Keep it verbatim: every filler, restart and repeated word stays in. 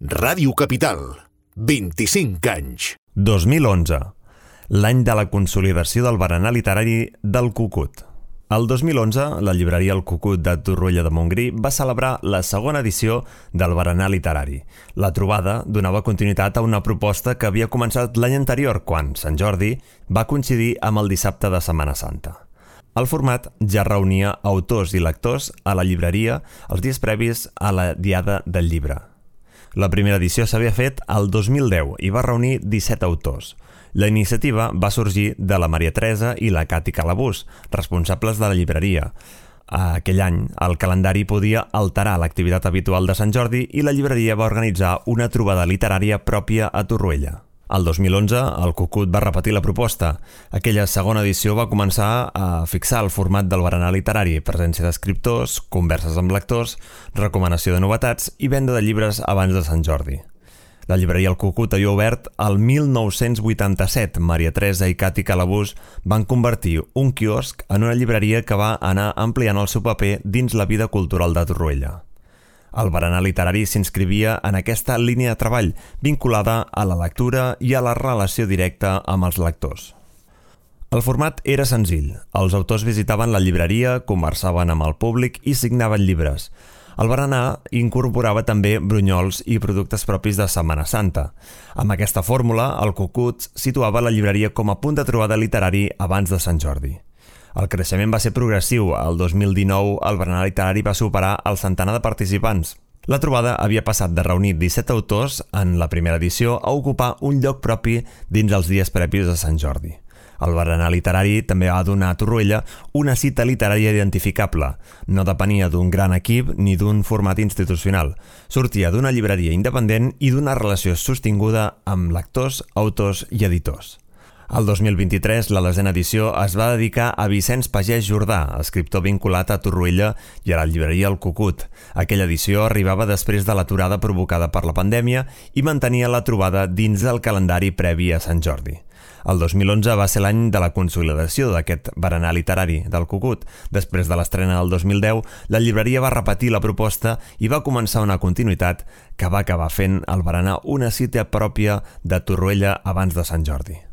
Ràdio Capital, vint-i-cinc anys. dos mil onze, l'any de la consolidació del berenar literari del Cucut. El dos mil onze, la llibreria El Cucut de Torroella de Montgrí va celebrar la segona edició del berenar literari. La trobada donava continuïtat a una proposta que havia començat l'any anterior, quan Sant Jordi va coincidir amb el dissabte de Setmana Santa. El format ja reunia autors i lectors a la llibreria els dies previs a la Diada del Llibre. La primera edició s'havia fet el dos mil deu i va reunir disset autors. La iniciativa va sorgir de la Maria Teresa i la Cati Calabús, responsables de la llibreria. Aquell any, el calendari podia alterar l'activitat habitual de Sant Jordi i la llibreria va organitzar una trobada literària pròpia a Torroella. El dos mil onze, el Cucut va repetir la proposta. Aquella segona edició va començar a fixar el format del berenar literari, presència d'escriptors, converses amb lectors, recomanació de novetats i venda de llibres abans de Sant Jordi. La llibreria El Cucut havia obert el mil nou-cents vuitanta-set. Maria Teresa i Cati Calabús van convertir un quiosc en una llibreria que va anar ampliant el seu paper dins la vida cultural de Torroella. El berenar literari s'inscrivia en aquesta línia de treball vinculada a la lectura i a la relació directa amb els lectors. El format era senzill. Els autors visitaven la llibreria, conversaven amb el públic i signaven llibres. El berenar incorporava també brunyols i productes propis de Setmana Santa. Amb aquesta fórmula, el Cucut situava la llibreria com a punt de trobada literari abans de Sant Jordi. El creixement va ser progressiu. El dos mil dinou, el berenar literari va superar el centenar de participants. La trobada havia passat de reunir disset autors en la primera edició a ocupar un lloc propi dins els dies previs a Sant Jordi. El berenar literari també va donar a Torroella una cita literària identificable. No depenia d'un gran equip ni d'un format institucional. Sortia d'una llibreria independent i d'una relació sostinguda amb lectors, autors i editors. El dos mil vint-i-tres, la desena edició es va dedicar a Vicenç Pagès Jordà, escriptor vinculat a Torroella i a la llibreria El Cucut. Aquella edició arribava després de l'aturada provocada per la pandèmia i mantenia la trobada dins del calendari previ a Sant Jordi. El dos mil onze va ser l'any de la consolidació d'aquest berenar literari del Cucut. Després de l'estrena del dos mil deu, la llibreria va repetir la proposta i va començar una continuïtat que va acabar fent el berenar una cita pròpia de Torroella abans de Sant Jordi.